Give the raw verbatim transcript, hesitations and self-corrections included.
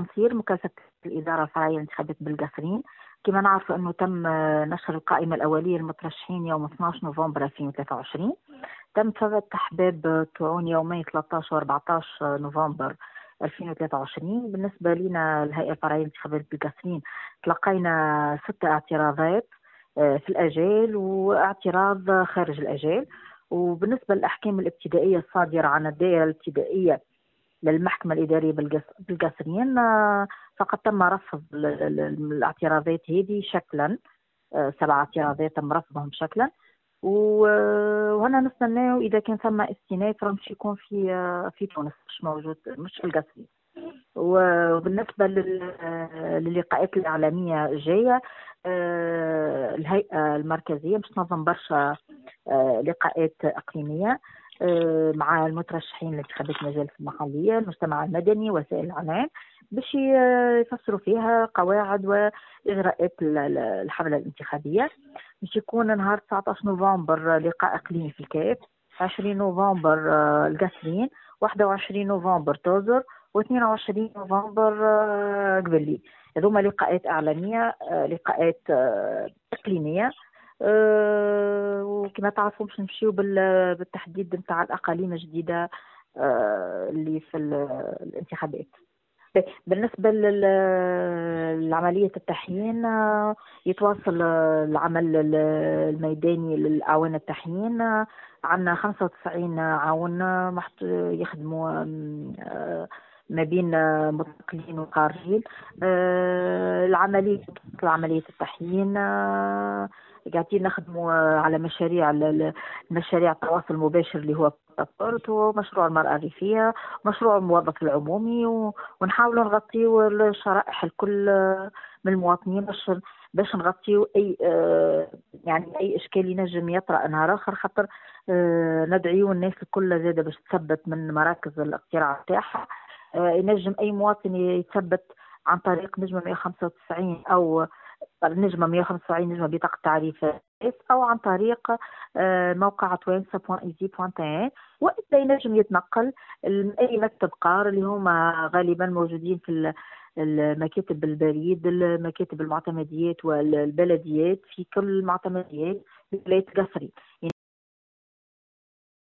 تنصير مكافحة الإدارة الفرعية للانتخابات بالقصرين. كما نعرف أنه تم نشر القائمة الأولية للمترشحين يوم اثني عشر نوفمبر ألفين وثلاثة وعشرين. تم فتح باب الطعون يومي ثلاثة عشر و أربعة عشر نوفمبر ألفين وثلاثة وعشرين. بالنسبة لنا الهيئة الفرعية للانتخابات بالقصرين تلقينا ستة اعتراضات في الأجال واعتراض خارج الأجال. وبالنسبة للأحكام الابتدائية الصادرة عن الدائرة الابتدائية للمحكمة الإدارية بالقصرين، فقد تم رفض الاعتراضات هذه شكلا. سبع اعتراضات تم رفضهم شكلا، وهنا نستناه إذا كان ثم استئناف مش يكون في في تونس، مش موجود، مش في القصرين. وبالنسبة للقاءات الإعلامية الجاية، الهيئة المركزية باش تنظم برشا لقاءات إقليمية مع المترشحين لانتخابات المجالس المحلية، المجتمع المدني، وسائل الإعلام، باش يفسروا فيها قواعد وإجراءات الحملة الانتخابية. باش يكون نهار تسعة عشر نوفمبر لقاء إقليمي في الكاف، عشرين نوفمبر القصرين، واحد وعشرين نوفمبر توزر، واثنين وعشرين نوفمبر قبلي. هذوما لقاءات إعلامية، لقاءات إقليمية. أه وكما تعرفوا باش نمشيو بالتحديد نتاع الأقاليم الجديدة أه اللي في الانتخابات. بالنسبة لعملية التحيين، يتواصل العمل الميداني للأعوان التحيين. عندنا خمسة وتسعين عاون يخدموا ما بين متنقلين وخارجين. العملية عملية التحيين قاعدين نخدموا على مشاريع مشاريع التواصل المباشر اللي هو باسبورت، ومشروع المرأة الريفية، مشروع الموظف العمومي، ونحاولوا نغطيوا الشرائح الكل من المواطنين باش باش نغطيوا اي يعني اي اشكال ينجم يطرأ نهار اخر، خاطر ندعيو الناس الكل زاده باش تثبت من مراكز الاقتراع تاعها. ينجم اي مواطن يثبت عن طريق نجمة مئة وخمسة وتسعين او نجمة مئة وخمسة وتسعين نجمة بطاقة تعريف، او عن طريق موقع توانسة دوت ايزي دوت ان، والا ينجم يتنقل اي مكتب قار اللي هما غالبا موجودين في المكاتب البريد، المكاتب المعتمديات والبلديات في كل المعتمديات في ولاية قصرين.